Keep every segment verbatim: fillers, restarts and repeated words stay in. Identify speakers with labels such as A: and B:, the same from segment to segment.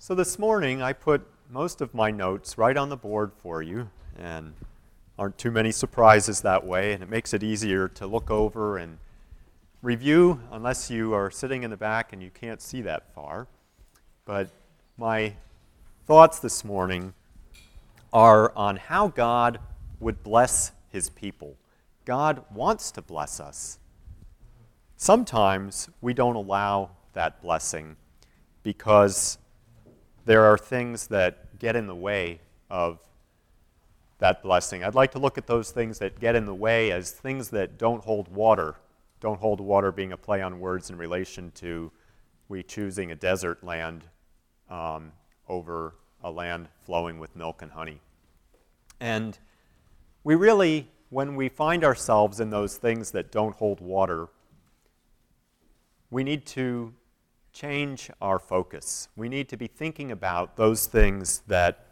A: So this morning I put most of my notes right on the board for you, and aren't too many surprises that way, and it makes it easier to look over and review unless you are sitting in the back and you can't see that far. But my thoughts this morning are on how God would bless his people. God wants to bless us. Sometimes we don't allow that blessing because there are things that get in the way of that blessing. I'd like to look at those things that get in the way as things that don't hold water. Don't hold water being a play on words in relation to we choosing a desert land um, over a land flowing with milk and honey. And we really, when we find ourselves in those things that don't hold water, we need to change our focus. We need to be thinking about those things that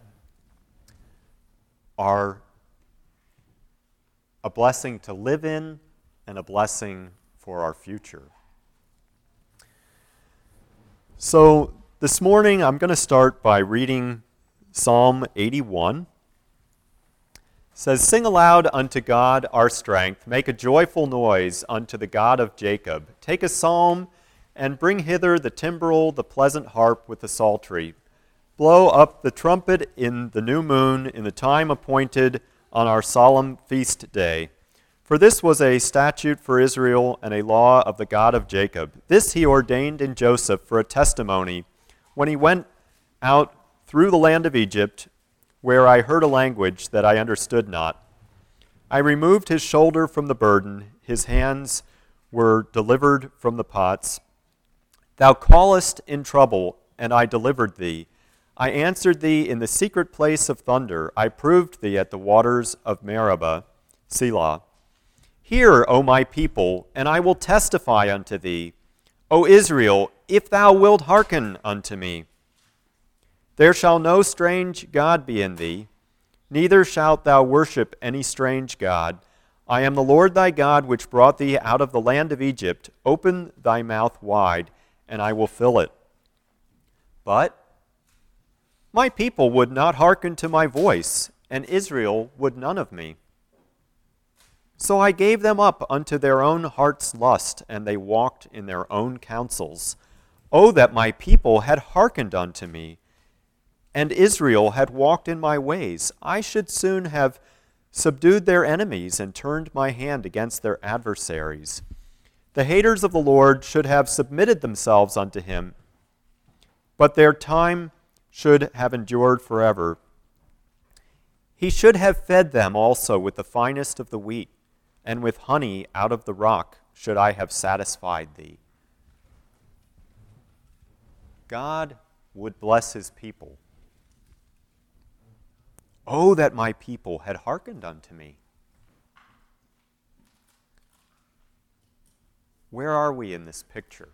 A: are a blessing to live in and a blessing for our future. So this morning I'm going to start by reading Psalm eighty-one. It says, "Sing aloud unto God our strength, make a joyful noise unto the God of Jacob. Take a psalm and bring hither the timbrel, the pleasant harp with the psaltery. Blow up the trumpet in the new moon, in the time appointed on our solemn feast day. For this was a statute for Israel and a law of the God of Jacob. This he ordained in Joseph for a testimony when he went out through the land of Egypt, where I heard a language that I understood not. I removed his shoulder from the burden, his hands were delivered from the pots. Thou callest in trouble, and I delivered thee. I answered thee in the secret place of thunder. I proved thee at the waters of Meribah, Selah. Hear, O my people, and I will testify unto thee. O Israel, if thou wilt hearken unto me. There shall no strange God be in thee, neither shalt thou worship any strange God. I am the Lord thy God, which brought thee out of the land of Egypt. Open thy mouth wide, and I will fill it. But my people would not hearken to my voice, and Israel would none of me. So I gave them up unto their own heart's lust, and they walked in their own counsels. Oh, that my people had hearkened unto me, and Israel had walked in my ways. I should soon have subdued their enemies and turned my hand against their adversaries. The haters of the Lord should have submitted themselves unto him, but their time should have endured forever. He should have fed them also with the finest of the wheat, and with honey out of the rock should I have satisfied thee." God would bless his people. Oh, that my people had hearkened unto me. Where are we in this picture?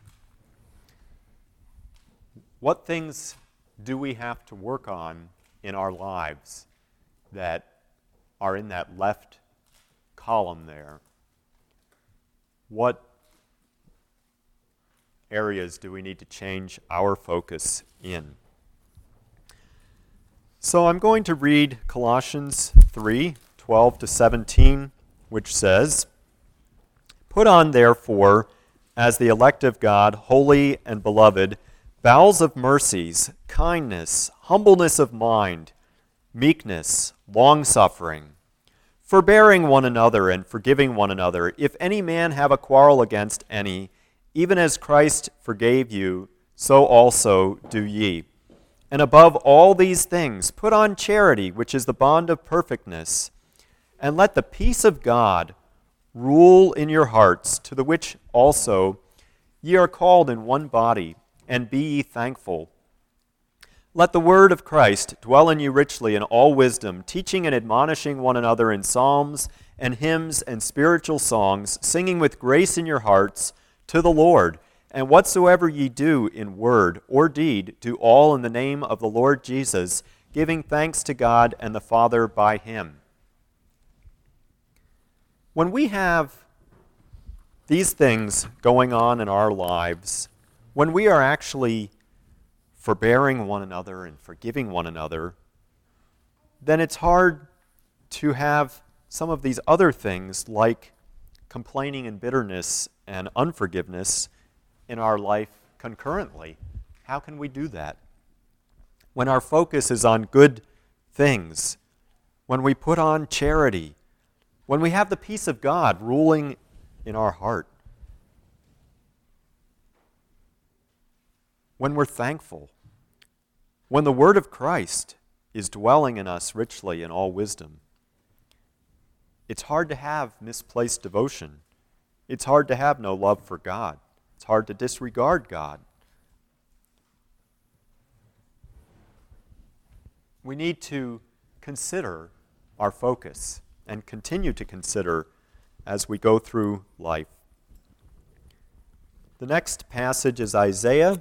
A: What things do we have to work on in our lives that are in that left column there? What areas do we need to change our focus in? So I'm going to read Colossians three, twelve to seventeen, which says, "Put on, therefore, as the elect of God, holy and beloved, bowels of mercies, kindness, humbleness of mind, meekness, long-suffering, forbearing one another and forgiving one another. If any man have a quarrel against any, even as Christ forgave you, so also do ye. And above all these things, put on charity, which is the bond of perfectness, and let the peace of God rule in your hearts, to the which also ye are called in one body, and be ye thankful. Let the word of Christ dwell in you richly in all wisdom, teaching and admonishing one another in psalms and hymns and spiritual songs, singing with grace in your hearts to the Lord. And whatsoever ye do in word or deed, do all in the name of the Lord Jesus, giving thanks to God and the Father by him." When we have these things going on in our lives, when we are actually forbearing one another and forgiving one another, then it's hard to have some of these other things like complaining and bitterness and unforgiveness in our life concurrently. How can we do that? When our focus is on good things, when we put on charity, when we have the peace of God ruling in our heart, when we're thankful, when the word of Christ is dwelling in us richly in all wisdom. It's hard to have misplaced devotion. It's hard to have no love for God. It's hard to disregard God. We need to consider our focus and continue to consider as we go through life. The next passage is Isaiah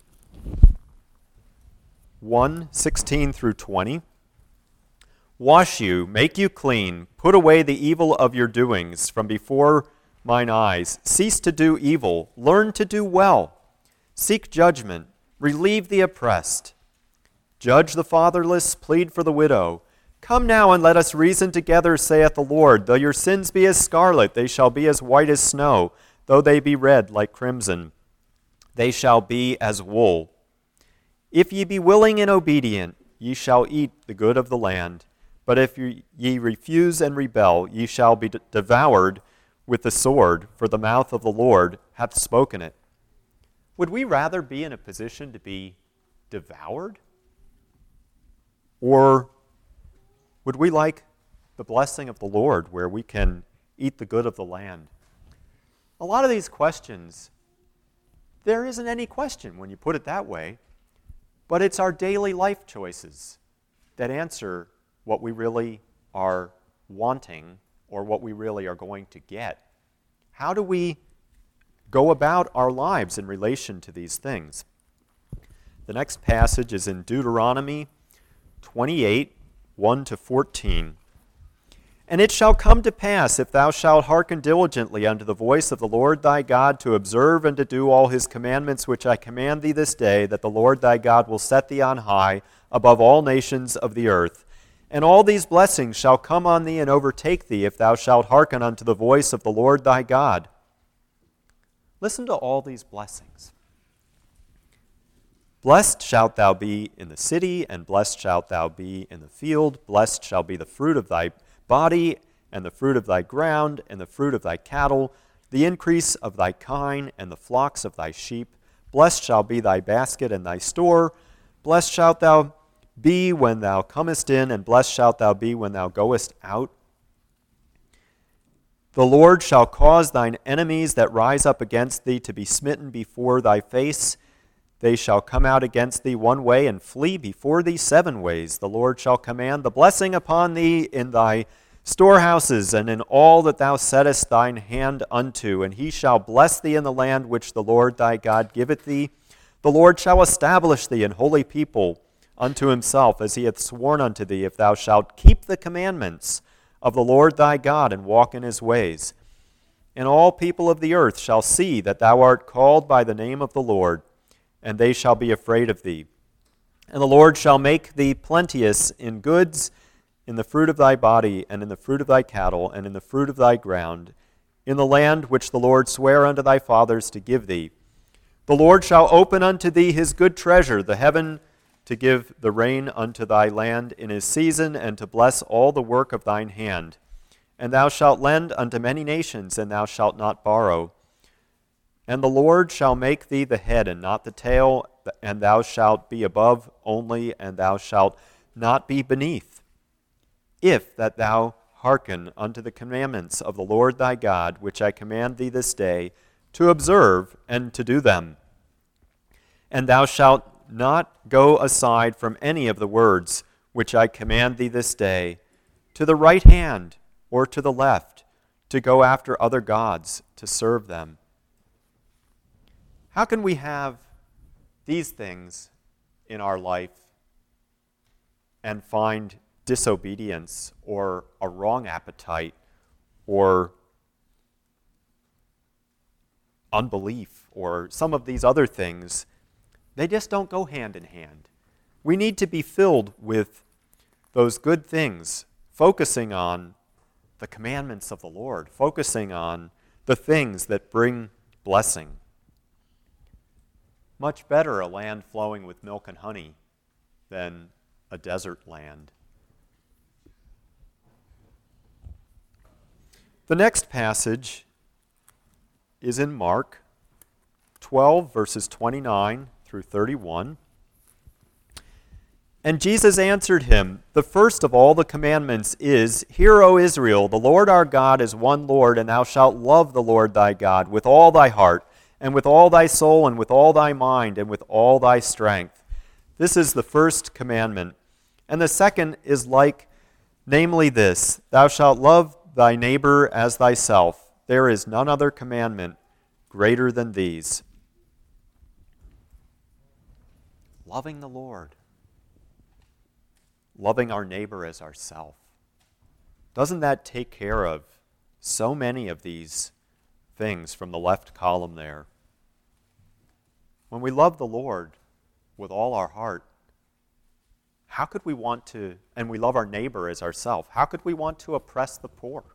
A: one, sixteen through twenty. Wash you, make you clean, put away the evil of your doings from before mine eyes. Cease to do evil, learn to do well. Seek judgment, relieve the oppressed. Judge the fatherless, plead for the widow. Come now and let us reason together, saith the Lord. Though your sins be as scarlet, they shall be as white as snow. Though they be red like crimson, they shall be as wool. If ye be willing and obedient, ye shall eat the good of the land. But if ye refuse and rebel, ye shall be devoured with the sword, for the mouth of the Lord hath spoken it. Would we rather be in a position to be devoured? Or would we like the blessing of the Lord where we can eat the good of the land? A lot of these questions, there isn't any question when you put it that way, but it's our daily life choices that answer what we really are wanting or what we really are going to get. How do we go about our lives in relation to these things? The next passage is in Deuteronomy twenty-eight, one to fourteen. And it shall come to pass, if thou shalt hearken diligently unto the voice of the Lord thy God, to observe and to do all his commandments which I command thee this day, that the Lord thy God will set thee on high above all nations of the earth. And all these blessings shall come on thee and overtake thee, if thou shalt hearken unto the voice of the Lord thy God. Listen to all these blessings. Blessed shalt thou be in the city, and blessed shalt thou be in the field. Blessed shall be the fruit of thy body, and the fruit of thy ground, and the fruit of thy cattle, the increase of thy kine, and the flocks of thy sheep. Blessed shall be thy basket and thy store. Blessed shalt thou be when thou comest in, and blessed shalt thou be when thou goest out. The Lord shall cause thine enemies that rise up against thee to be smitten before thy face. They shall come out against thee one way and flee before thee seven ways. The Lord shall command the blessing upon thee in thy storehouses and in all that thou settest thine hand unto. And he shall bless thee in the land which the Lord thy God giveth thee. The Lord shall establish thee an holy people unto himself, as he hath sworn unto thee, if thou shalt keep the commandments of the Lord thy God and walk in his ways. And all people of the earth shall see that thou art called by the name of the Lord, and they shall be afraid of thee. And the Lord shall make thee plenteous in goods, in the fruit of thy body, and in the fruit of thy cattle, and in the fruit of thy ground, in the land which the Lord sware unto thy fathers to give thee. The Lord shall open unto thee his good treasure, the heaven, to give the rain unto thy land in his season, and to bless all the work of thine hand. And thou shalt lend unto many nations, and thou shalt not borrow. And the Lord shall make thee the head and not the tail, and thou shalt be above only, and thou shalt not be beneath, if that thou hearken unto the commandments of the Lord thy God, which I command thee this day, to observe and to do them. And thou shalt not go aside from any of the words which I command thee this day, to the right hand or to the left, to go after other gods, to serve them. How can we have these things in our life and find disobedience or a wrong appetite or unbelief or some of these other things They just don't go hand in hand. We need to be filled with those good things, focusing on the commandments of the Lord, focusing on the things that bring blessing. Much better a land flowing with milk and honey than a desert land. The next passage is in Mark twelve, verses twenty-nine through thirty-one. And Jesus answered him, "The first of all the commandments is, Hear, O Israel, the Lord our God is one Lord, and thou shalt love the Lord thy God with all thy heart, and with all thy soul, and with all thy mind, and with all thy strength." This is the first commandment. And the second is like, namely this, Thou shalt love thy neighbor as thyself. There is none other commandment greater than these. Loving the Lord. Loving our neighbor as ourself. Doesn't that take care of so many of these things from the left column there? When we love the Lord with all our heart, how could we want to, and we love our neighbor as ourselves, how could we want to oppress the poor?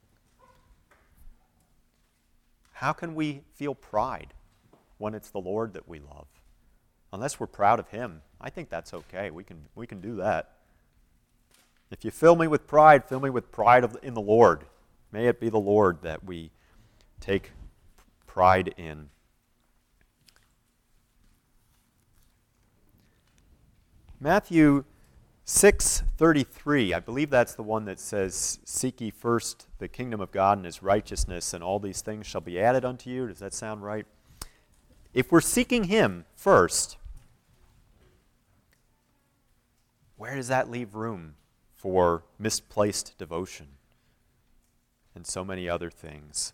A: How can we feel pride when it's the Lord that we love? Unless we're proud of Him, I think that's okay. We can, we can do that. If you fill me with pride, fill me with pride of, in the Lord. May it be the Lord that we take pride in. Matthew six thirty-three, I believe that's the one that says, "Seek ye first the kingdom of God and His righteousness, and all these things shall be added unto you." Does that sound right? If we're seeking Him first, where does that leave room for misplaced devotion and so many other things?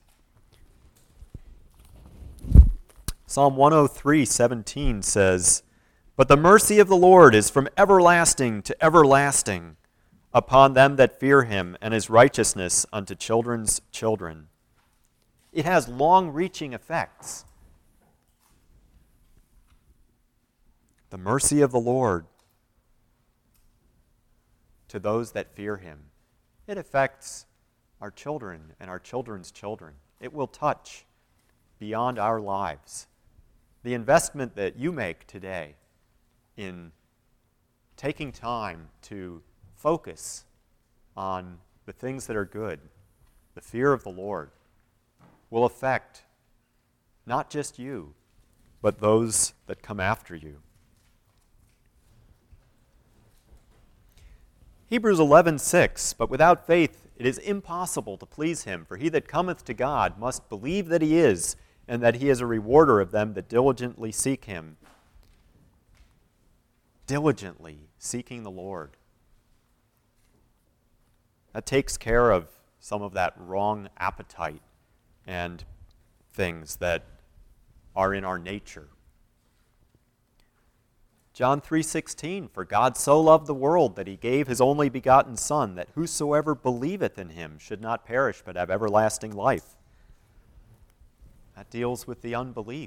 A: Psalm one oh three seventeen says, "But the mercy of the Lord is from everlasting to everlasting upon them that fear Him, and His righteousness unto children's children." It has long-reaching effects. The mercy of the Lord to those that fear Him. It affects our children and our children's children. It will touch beyond our lives. The investment that you make today in taking time to focus on the things that are good, the fear of the Lord, will affect not just you, but those that come after you. Hebrews eleven six, "But without faith it is impossible to please Him, for he that cometh to God must believe that He is, and that He is a rewarder of them that diligently seek Him." Diligently seeking the Lord. That takes care of some of that wrong appetite and things that are in our nature. John three sixteen, "For God so loved the world that He gave His only begotten Son, that whosoever believeth in Him should not perish but have everlasting life." That deals with the unbelief.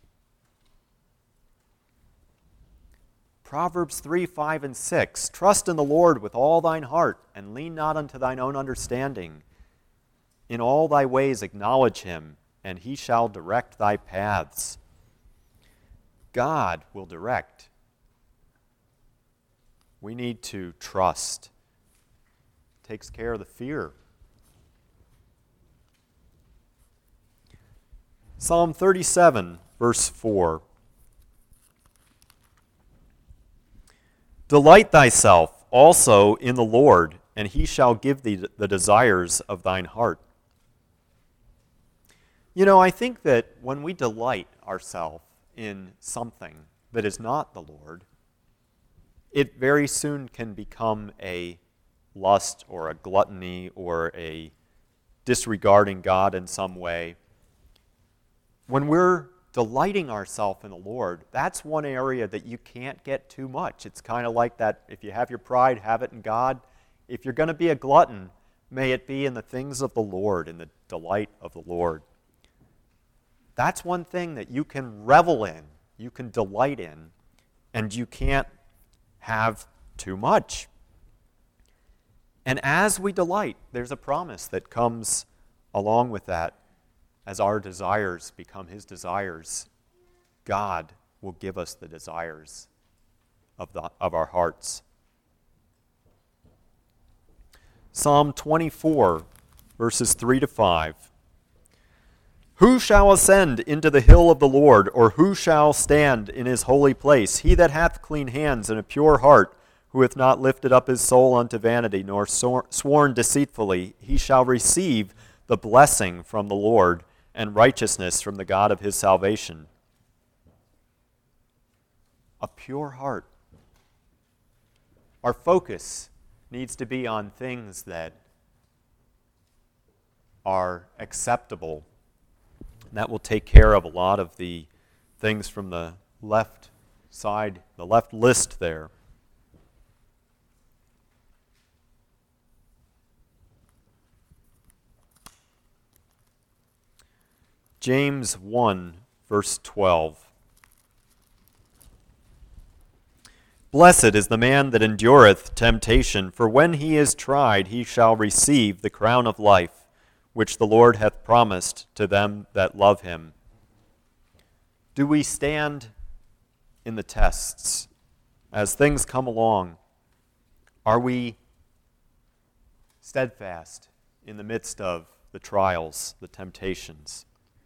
A: Proverbs three five and six, "Trust in the Lord with all thine heart, and lean not unto thine own understanding. In all thy ways acknowledge Him, and He shall direct thy paths." God will direct. We need to trust. Takes care of the fear. Psalm thirty-seven, verse four. "Delight thyself also in the Lord, and He shall give thee the desires of thine heart." You know, I think that when we delight ourselves in something that is not the Lord, it very soon can become a lust or a gluttony or a disregarding God in some way. When we're delighting ourselves in the Lord, that's one area that you can't get too much. It's kind of like that, if you have your pride, have it in God. If you're going to be a glutton, may it be in the things of the Lord, in the delight of the Lord. That's one thing that you can revel in you can delight in, and you can't have too much. And as we delight, there's a promise that comes along with that. As our desires become his desires, God will give us the desires of, the, of our hearts. Psalm twenty-four, verses three to five. Who shall ascend into the hill of the Lord, or who shall stand in his holy place? He that hath clean hands and a pure heart, who hath not lifted up his soul unto vanity, nor sworn deceitfully, he shall receive the blessing from the Lord, and righteousness from the God of his salvation. A pure heart. Our focus needs to be on things that are acceptable. And that will take care of a lot of the things from the left side, the left list there. James one, verse twelve. Blessed is the man that endureth temptation, for when he is tried, he shall receive the crown of life, which the Lord hath promised to them that love him. Do we stand in the tests as things come along? Are we steadfast in the midst of the trials, the temptations?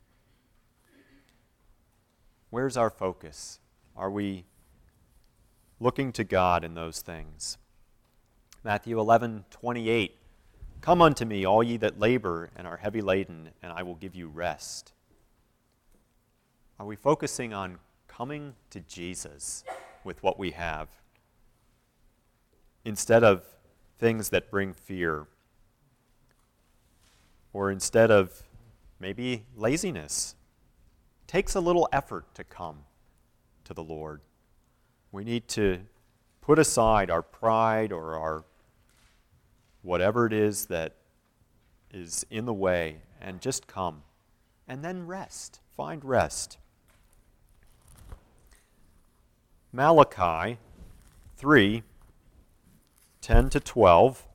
A: Where's our focus? Are we looking to God in those things? Matthew eleven twenty-eight. Come unto me, all ye that labor and are heavy laden, and I will give you rest. Are we focusing on coming to Jesus with what we have, instead of things that bring fear, or instead of maybe laziness? It takes a little effort to come to the Lord. We need to put aside our pride or our whatever it is that is in the way and just come. And then rest. Find rest. Malachi three, ten to twelve.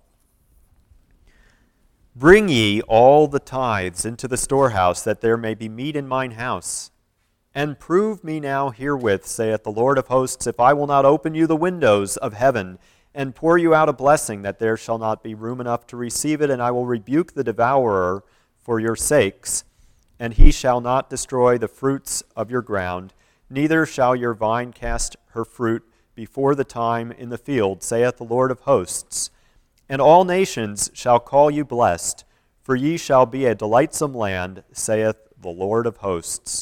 A: Bring ye all the tithes into the storehouse, that there may be meat in mine house. And prove me now herewith, saith the Lord of hosts, if I will not open you the windows of heaven, and pour you out a blessing, that there shall not be room enough to receive it, and I will rebuke the devourer for your sakes, and he shall not destroy the fruits of your ground, neither shall your vine cast her fruit before the time in the field, saith the Lord of hosts. And all nations shall call you blessed, for ye shall be a delightsome land, saith the Lord of hosts.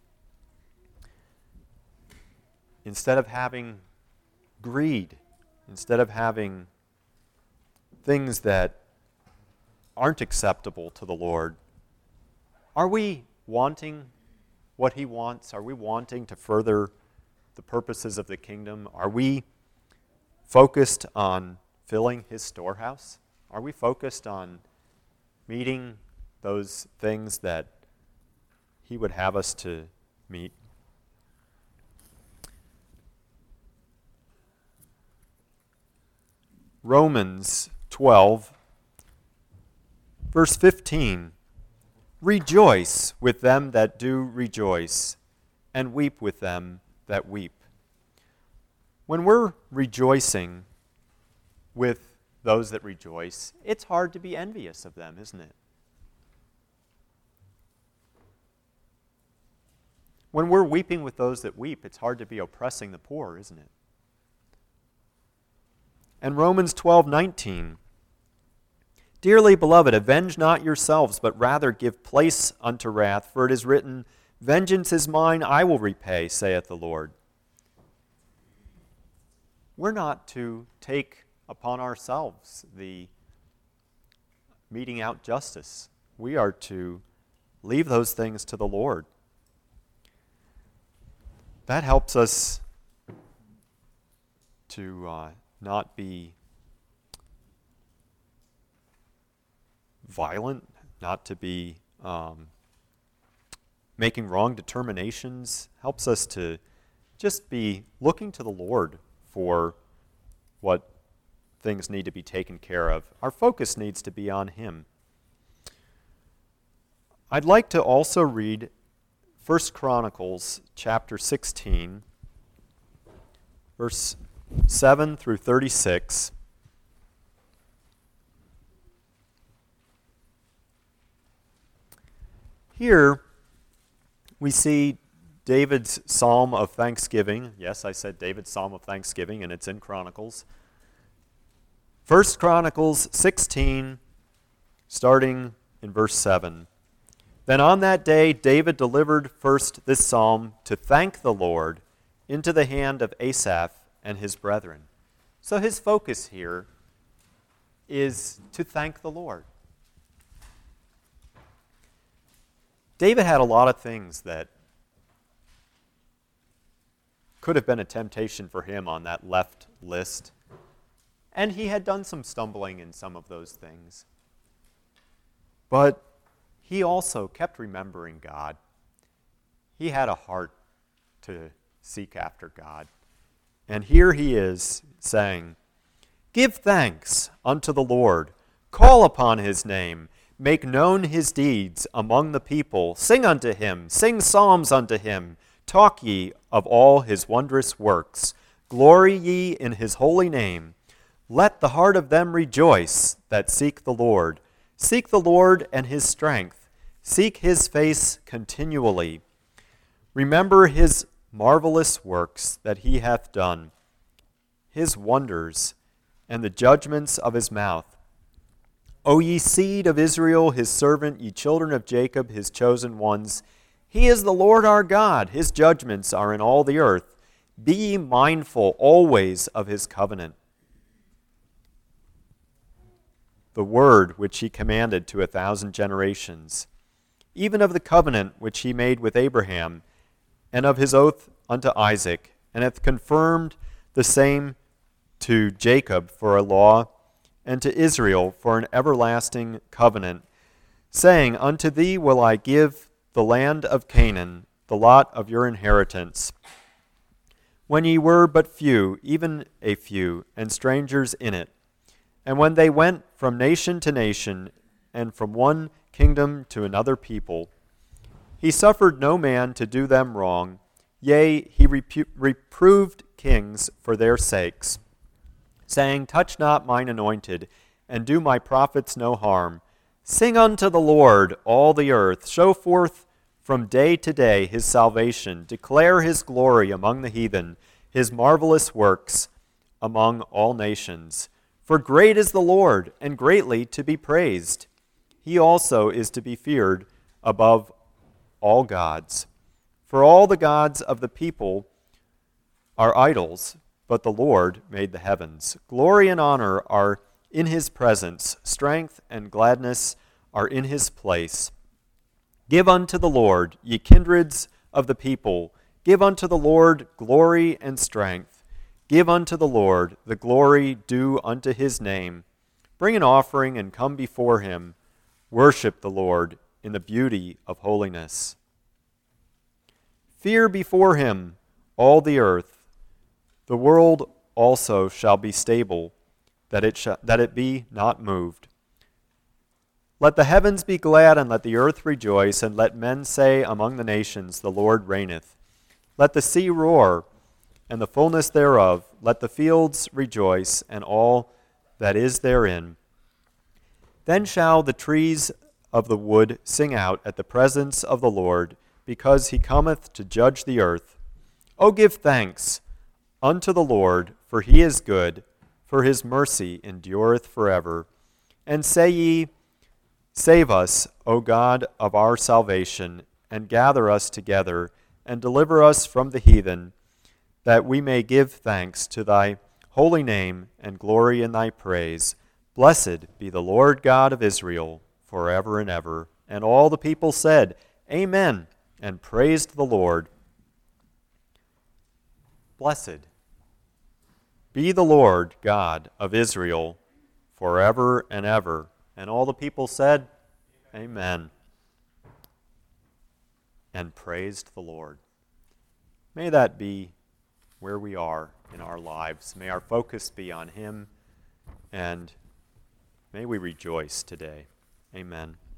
A: Instead of having greed, instead of having things that aren't acceptable to the Lord, are we wanting what he wants? Are we wanting to further the purposes of the kingdom? Are we focused on filling his storehouse? Are we focused on meeting those things that he would have us to meet? Romans twelve, verse fifteen. Rejoice with them that do rejoice, and weep with them that weep. When we're rejoicing with those that rejoice, it's hard to be envious of them, isn't it? When we're weeping with those that weep, it's hard to be oppressing the poor, isn't it? And Romans twelve nineteen. Dearly beloved, avenge not yourselves, but rather give place unto wrath, for it is written, Vengeance is mine, I will repay, saith the Lord. We're not to take upon ourselves the meting out justice. We are to leave those things to the Lord. That helps us to uh, not be violent, not to be um, making wrong determinations. Helps us to just be looking to the Lord for what things need to be taken care of. Our focus needs to be on Him. I'd like to also read First Chronicles chapter sixteen, verse seven through thirty-six. Here we see David's psalm of thanksgiving. Yes, I said David's psalm of thanksgiving, and it's in Chronicles. First Chronicles sixteen, starting in verse seven. Then on that day David delivered first this psalm to thank the Lord into the hand of Asaph and his brethren. So his focus here is to thank the Lord. David had a lot of things that could have been a temptation for him on that left list, and he had done some stumbling in some of those things. But he also kept remembering God. He had a heart to seek after God. And here he is saying, "Give thanks unto the Lord, call upon his name, make known his deeds among the people, sing unto him, sing psalms unto him, talk ye of all his wondrous works, glory ye in his holy name. Let the heart of them rejoice that seek the Lord. Seek the Lord and his strength. Seek his face continually. Remember his marvelous works that he hath done, his wonders, and the judgments of his mouth. O ye seed of Israel, his servant, ye children of Jacob, his chosen ones, he is the Lord our God. His judgments are in all the earth. Be ye mindful always of his covenant, the word which he commanded to a thousand generations, even of the covenant which he made with Abraham, and of his oath unto Isaac, and hath confirmed the same to Jacob for a law, and to Israel for an everlasting covenant, saying, Unto thee will I give the land of Canaan, the lot of your inheritance. When ye were but few, even a few, and strangers in it, and when they went from nation to nation, and from one kingdom to another people, he suffered no man to do them wrong, yea, he repu- reproved kings for their sakes, saying, Touch not mine anointed, and do my prophets no harm. Sing unto the Lord, all the earth. Show forth from day to day his salvation. Declare his glory among the heathen, his marvelous works among all nations. For great is the Lord, and greatly to be praised. He also is to be feared above all gods. For all the gods of the people are idols, but the Lord made the heavens. Glory and honor are in his presence. Strength and gladness are in his place. Give unto the Lord, ye kindreds of the people. Give unto the Lord glory and strength. Give unto the Lord the glory due unto his name. Bring an offering and come before him. Worship the Lord in the beauty of holiness. Fear before him all the earth. The world also shall be stable, that it, sh- that it be not moved. Let the heavens be glad, and let the earth rejoice, and let men say among the nations, The Lord reigneth. Let the sea roar, and the fullness thereof. Let the fields rejoice, and all that is therein. Then shall the trees of the wood sing out at the presence of the Lord, because he cometh to judge the earth. O give thanks unto the Lord, for he is good, for his mercy endureth forever. And say ye, Save us, O God of our salvation, and gather us together, and deliver us from the heathen, that we may give thanks to thy holy name, and glory in thy praise. Blessed be the Lord God of Israel, forever and ever. And all the people said, Amen, and praised the Lord. Blessed be the Lord God of Israel, forever and ever. And all the people said, Amen, and praised the Lord. May that be where we are in our lives. May our focus be on him, and may we rejoice today. Amen.